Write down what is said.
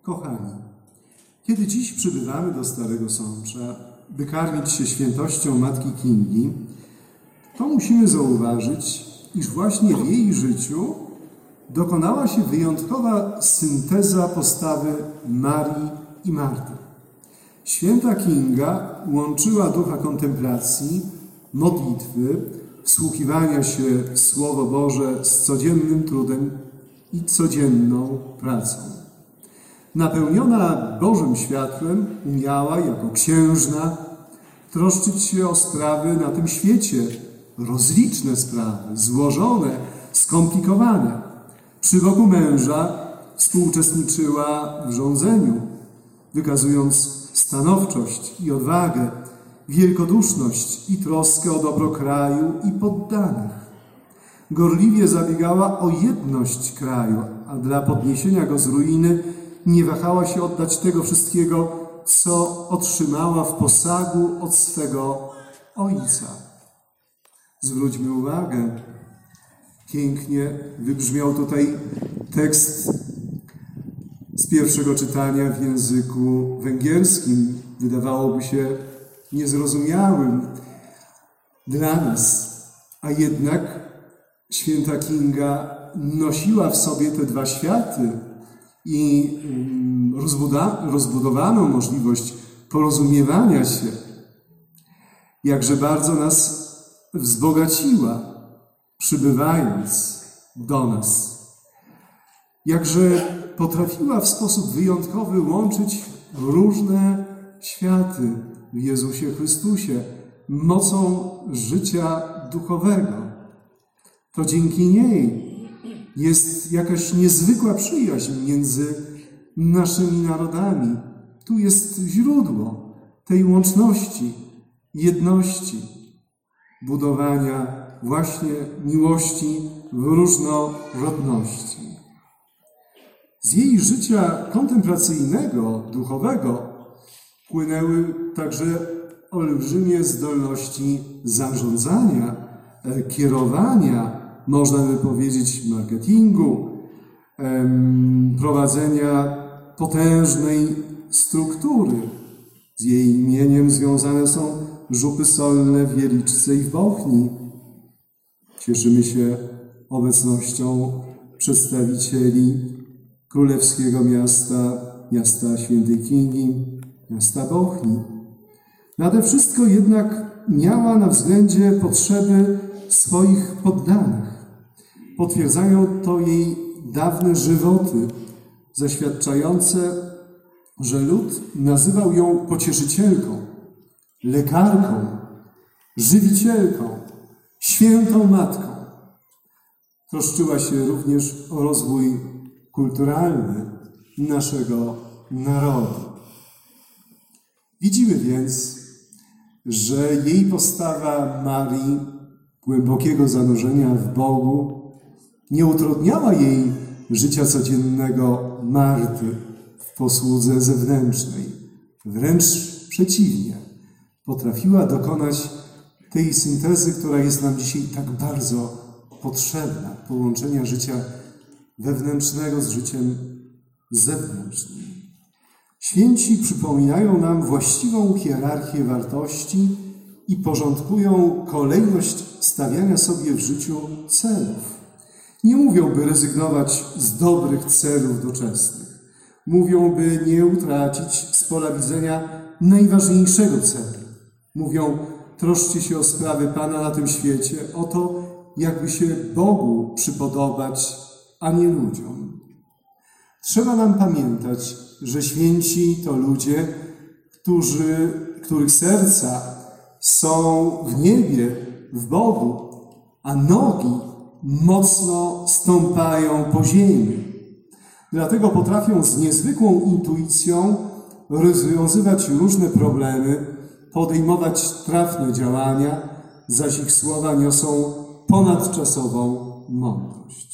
Kochani, kiedy dziś przybywamy do Starego Sącza, by karmić się świętością Matki Kingi, to musimy zauważyć, iż właśnie w jej życiu dokonała się wyjątkowa synteza postawy Marii i Marty. Święta Kinga łączyła ducha kontemplacji, modlitwy, wsłuchiwania się w Słowo Boże z codziennym trudem i codzienną pracą. Napełniona Bożym światłem umiała jako księżna troszczyć się o sprawy na tym świecie, rozliczne sprawy, złożone, skomplikowane. Przy boku męża współuczestniczyła w rządzeniu, wykazując stanowczość i odwagę, wielkoduszność i troskę o dobro kraju i poddanych. Gorliwie zabiegała o jedność kraju, a dla podniesienia go z ruiny nie wahała się oddać tego wszystkiego, co otrzymała w posagu od swego ojca. Zwróćmy uwagę, pięknie wybrzmiał tutaj tekst z pierwszego czytania w języku węgierskim. Wydawałoby się niezrozumiałym dla nas, a jednak święta Kinga nosiła w sobie te dwa światy i rozbudowano możliwość porozumiewania się. Jakże bardzo nas wzbogaciła, przybywając do nas. Jakże potrafiła w sposób wyjątkowy łączyć różne światy w Jezusie Chrystusie mocą życia duchowego. To dzięki niej jest jakaś niezwykła przyjaźń między naszymi narodami. Tu jest źródło tej łączności, jedności, budowania właśnie miłości w różnorodności. Z jej życia kontemplacyjnego, duchowego płynęły także olbrzymie zdolności zarządzania, kierowania, można by powiedzieć, marketingu, prowadzenia potężnej struktury. Z jej imieniem związane są żupy solne w Wieliczce i w Bochni. Cieszymy się obecnością przedstawicieli królewskiego miasta Świętej Kingi, miasta Bochni. Nade wszystko jednak miała na względzie potrzeby swoich poddanych. Potwierdzają to jej dawne żywoty, zaświadczające, że lud nazywał ją pocieszycielką, lekarką, żywicielką, świętą matką. Troszczyła się również o rozwój kulturalny naszego narodu. Widzimy więc, że jej postawa Marii, głębokiego zanurzenia w Bogu, nie utrudniała jej życia codziennego Marty w posłudze zewnętrznej. Wręcz przeciwnie, potrafiła dokonać tej syntezy, która jest nam dzisiaj tak bardzo potrzebna, połączenia życia wewnętrznego z życiem zewnętrznym. Święci przypominają nam właściwą hierarchię wartości i porządkują kolejność stawiania sobie w życiu celów. Nie mówią, by rezygnować z dobrych celów doczesnych. Mówią, by nie utracić z pola widzenia najważniejszego celu. Mówią, troszczcie się o sprawy Pana na tym świecie, o to, jakby się Bogu przypodobać, a nie ludziom. Trzeba nam pamiętać, że święci to ludzie, których serca są w niebie, w Bogu, a nogi mocno stąpają po ziemi. Dlatego potrafią z niezwykłą intuicją rozwiązywać różne problemy, podejmować trafne działania, zaś ich słowa niosą ponadczasową mądrość.